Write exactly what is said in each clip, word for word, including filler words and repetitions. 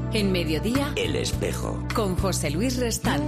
En Mediodía, El Espejo. Con José Luis Restán.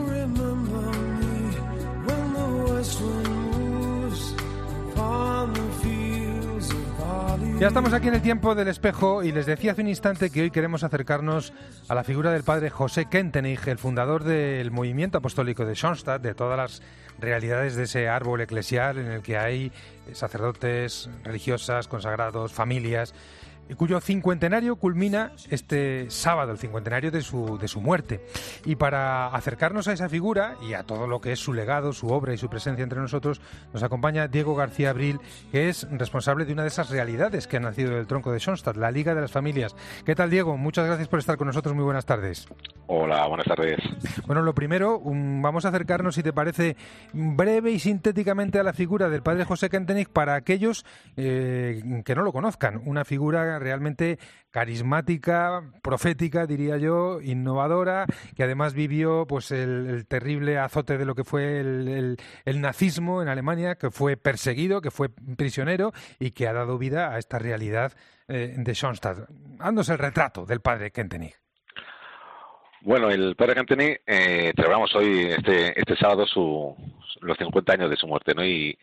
Ya estamos aquí en el tiempo del espejo y les decía hace un instante que hoy queremos acercarnos a la figura del padre José Kentenich, el fundador del movimiento apostólico de Schoenstatt, de todas las realidades de ese árbol eclesial en el que hay sacerdotes, religiosas, consagrados, familias, y cuyo cincuentenario culmina este sábado, el cincuentenario de su, de su muerte. Y para acercarnos a esa figura y a todo lo que es su legado, su obra y su presencia entre nosotros, nos acompaña Diego García Abril, que es responsable de una de esas realidades que han nacido del tronco de Schoenstatt, la Liga de las Familias. ¿Qué tal, Diego? Muchas gracias por estar con nosotros. Muy buenas tardes. Hola, buenas tardes. Bueno, lo primero, um, vamos a acercarnos, si te parece, breve y sintéticamente a la figura del padre José Kentenich para aquellos eh, que no lo conozcan. Una figura realmente carismática, profética, diría yo, innovadora, que además vivió pues el, el terrible azote de lo que fue el, el, el nazismo en Alemania, que fue perseguido, que fue prisionero y que ha dado vida a esta realidad eh, de Schoenstatt. Haznos el retrato del padre Kentenich. Bueno, el padre Kentenich, eh, celebramos hoy, este este sábado, su, los cincuenta años de su muerte, ¿no? Y,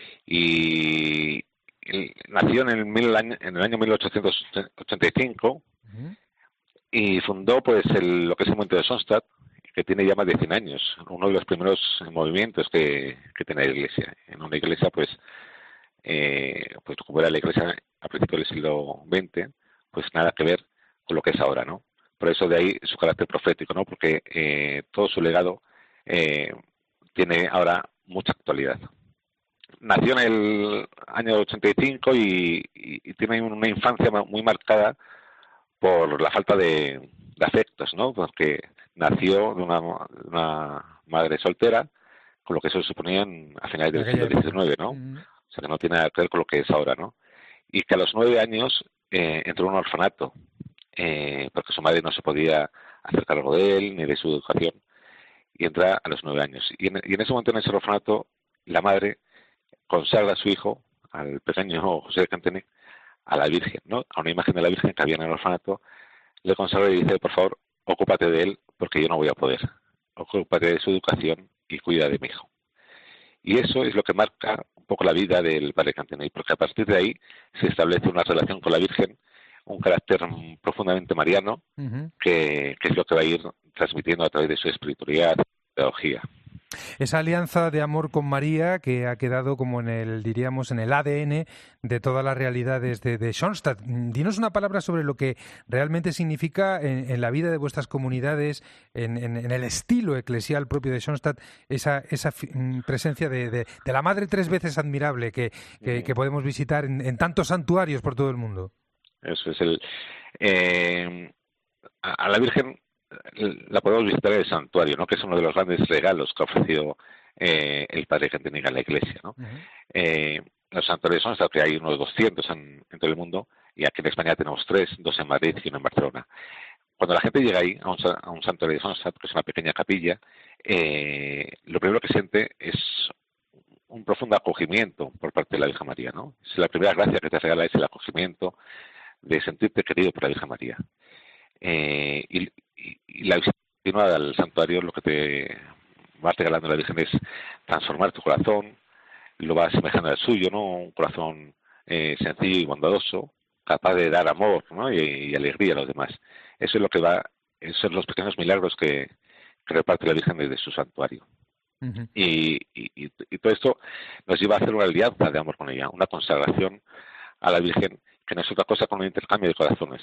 y él nació en el, mil, en el año mil ochocientos ochenta y cinco uh-huh. y fundó pues el, lo que es el movimiento de Schoenstatt, que tiene ya más de cien años, uno de los primeros movimientos que, que tiene la Iglesia. En una Iglesia, pues, eh, pues como era la Iglesia a principios del siglo veinte, pues nada que ver con lo que es ahora, ¿no? Por eso de ahí su carácter profético, ¿no? Porque eh, todo su legado eh, tiene ahora mucha actualidad. Nació en el año ochenta y cinco y, y, y tiene una infancia muy marcada por la falta de, de afectos, ¿no? Porque nació de una, una madre soltera, con lo que eso suponía en, a finales del siglo diecinueve, ¿no? Mm. O sea, que no tiene nada que ver con lo que es ahora, ¿no? Y que a los nueve años eh, entró en un orfanato, eh, porque su madre no se podía hacer cargo de él ni de su educación, y entra a los nueve años. Y en, y en ese momento, en ese orfanato, la madre consagra a su hijo, al pequeño José Kentenich, a la Virgen, ¿no? A una imagen de la Virgen que había en el orfanato, le consagra y dice, por favor, ocúpate de él, porque yo no voy a poder. Ocúpate de su educación y cuida de mi hijo. Y eso es lo que marca un poco la vida del padre Kentenich, porque a partir de ahí se establece una relación con la Virgen, un carácter profundamente mariano, uh-huh. que, que es lo que va a ir transmitiendo a través de su espiritualidad, pedagogía. Esa alianza de amor con María que ha quedado como en el, diríamos, en el A D N de todas las realidades de, de Schoenstatt. Dinos una palabra sobre lo que realmente significa en, en la vida de vuestras comunidades, en, en, en el estilo eclesial propio de Schoenstatt, esa, esa presencia de, de, de la Madre tres veces admirable que, que, que podemos visitar en, en tantos santuarios por todo el mundo. Eso es el... Eh, a, a la Virgen la podemos visitar en el santuario, ¿no? Que es uno de los grandes regalos que ha ofrecido eh, el padre Kentenich a la Iglesia, ¿no? Uh-huh. Eh, los santuarios son hasta que hay unos doscientos en, en todo el mundo, y aquí en España tenemos tres, dos en Madrid y uno en Barcelona. Cuando la gente llega ahí, a un, a un santuario de Schoenstatt, que es una pequeña capilla, eh, lo primero que siente es un profundo acogimiento por parte de la Virgen María, ¿no? Es la primera gracia que te regala, es el acogimiento de sentirte querido por la Virgen María. Eh, y, y, y la visita continuada al santuario, lo que te va regalando la Virgen es transformar tu corazón, lo va asemejando al suyo, ¿no? Un corazón eh, sencillo y bondadoso, capaz de dar amor, ¿no? y, y alegría a los demás. Eso es lo que va, esos son los pequeños milagros que, que reparte la Virgen desde su santuario. Uh-huh. Y, y, y todo esto nos lleva a hacer una alianza de amor con ella, una consagración a la Virgen, que no es otra cosa que un intercambio de corazones.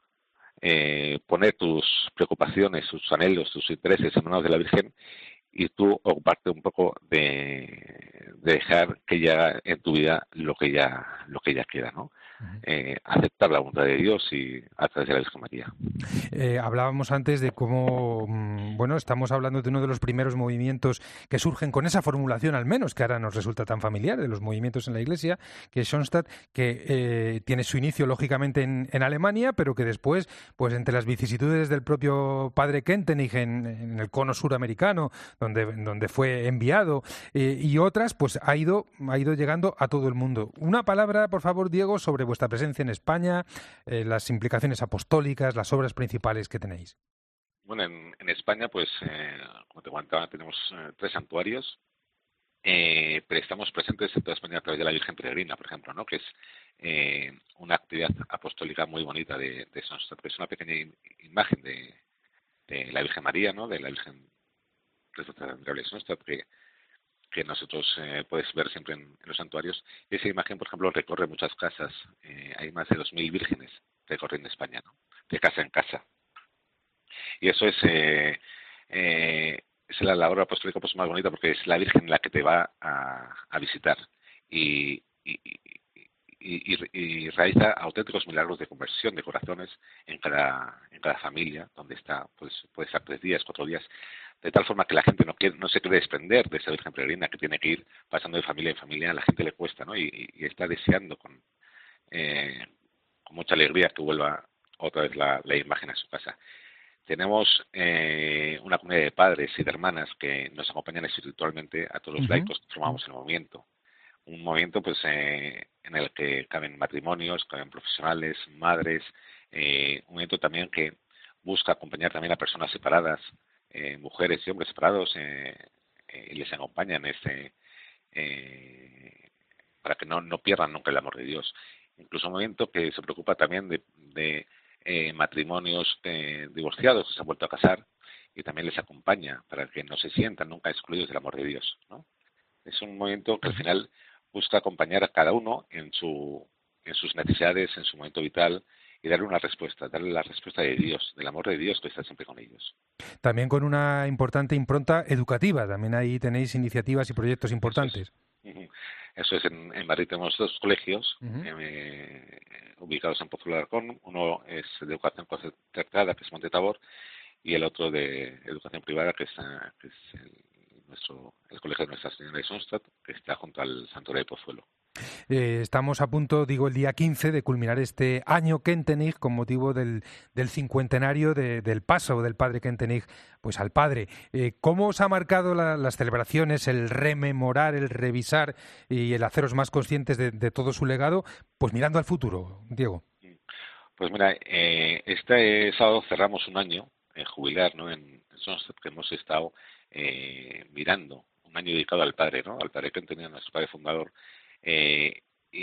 Eh, poner tus preocupaciones, tus anhelos, tus intereses en manos de la Virgen y tú ocuparte un poco de, de dejar que ella haga en tu vida lo que ella lo que ella quiera, ¿no? Uh-huh. Eh, aceptar la voluntad de Dios y a través de la Virgen María. Eh, hablábamos antes de cómo, bueno, estamos hablando de uno de los primeros movimientos que surgen con esa formulación, al menos, que ahora nos resulta tan familiar, de los movimientos en la Iglesia, que es Schoenstatt, que eh, tiene su inicio, lógicamente, en, en Alemania, pero que después, pues entre las vicisitudes del propio padre Kentenich en, en el cono suramericano, donde, donde fue enviado, eh, y otras, pues ha ido, ha ido llegando a todo el mundo. Una palabra, por favor, Diego, sobre vuestra presencia en España, eh, las implicaciones apostólicas, las obras principales que tenéis. bueno, en, en España, pues, eh, como te comentaba, tenemos eh, tres santuarios, eh, pero estamos presentes en toda España a través de la Virgen Peregrina, por ejemplo, ¿no? Que es eh, una actividad apostólica muy bonita de, de Sonstadt, que es una pequeña imagen de, de la Virgen María, ¿no? De la Virgen de Sonstadt, que, que nosotros eh, puedes ver siempre en, en los santuarios. Y esa imagen, por ejemplo, recorre muchas casas. Eh, hay más de dos mil vírgenes recorriendo España, ¿no? De casa en casa. Y eso es... Eh, eh, es la labor apostólica pues más bonita porque es la Virgen la que te va a, a visitar y, y, y, y, y realiza auténticos milagros de conversión de corazones en cada en cada familia donde está, pues puede estar tres días, cuatro días, de tal forma que la gente no quiere, no se quiere desprender de esa Virgen peregrina que tiene que ir pasando de familia en familia. A la gente le cuesta, ¿no? Y, y está deseando con eh, con mucha alegría que vuelva otra vez la, la imagen a su casa. Tenemos eh, una comunidad de padres y de hermanas que nos acompañan espiritualmente a todos los uh-huh. laicos que formamos el movimiento. Un movimiento pues eh, en el que caben matrimonios, caben profesionales, madres, eh, un movimiento también que busca acompañar también a personas separadas, eh, mujeres y hombres separados, eh, eh, y les acompaña en este, eh, para que no, no pierdan nunca el amor de Dios. Incluso un movimiento que se preocupa también de... de Eh, matrimonios eh, divorciados que se han vuelto a casar y también les acompaña para que no se sientan nunca excluidos del amor de Dios, ¿no? Es un movimiento que al final busca acompañar a cada uno en su en sus necesidades, en su momento vital y darle una respuesta, darle la respuesta de Dios, del amor de Dios que está siempre con ellos. También con una importante impronta educativa, también ahí tenéis iniciativas y proyectos importantes. Eso es, Eso es en, en Madrid tenemos dos colegios uh-huh. eh, ubicados en Pozuelo de Alarcón. Uno es de educación concertada, que es Monte Tabor, y el otro de educación privada, que es, que es el, nuestro, el colegio de Nuestra Señora de Sonstadt, que está junto al santuario de Pozuelo. Eh, estamos a punto, digo, el día quince de culminar este año Kentenich con motivo del, del cincuentenario de, del paso del padre Kentenich pues al padre. Eh, ¿Cómo os ha marcado la, las celebraciones, el rememorar, el revisar y el haceros más conscientes de, de todo su legado? Pues mirando al futuro, Diego. Pues mira, eh, este sábado cerramos un año en jubilar, ¿no? En Sonstadt, que hemos estado eh, mirando, un año dedicado al padre, ¿no? Al padre Kentenich, nuestro padre fundador. Eh,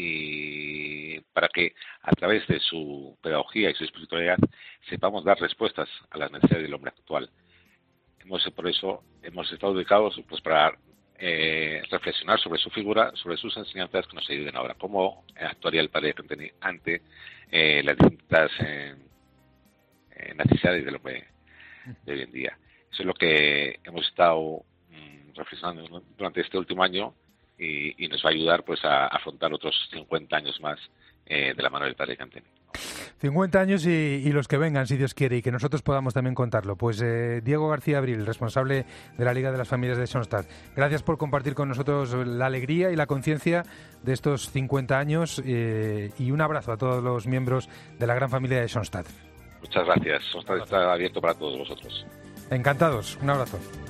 y para que a través de su pedagogía y su espiritualidad sepamos dar respuestas a las necesidades del hombre actual. Hemos, por eso hemos estado dedicados pues para eh, reflexionar sobre su figura, sobre sus enseñanzas que nos ayuden ahora. Cómo actuaría el padre ante eh, las distintas eh, necesidades del hombre de hoy en día. Eso es lo que hemos estado mm, reflexionando durante este último año. Y, y nos va a ayudar pues a, a afrontar otros cincuenta años más eh, de la mano del padre Kentenich. cincuenta años y, y los que vengan, si Dios quiere, y que nosotros podamos también contarlo. Pues eh, Diego García Abril, responsable de la Liga de las Familias de Sonstadt, gracias por compartir con nosotros la alegría y la conciencia de estos cincuenta años eh, y un abrazo a todos los miembros de la gran familia de Sonstadt. Muchas gracias. Sonstadt está abierto para todos vosotros. Encantados. Un abrazo.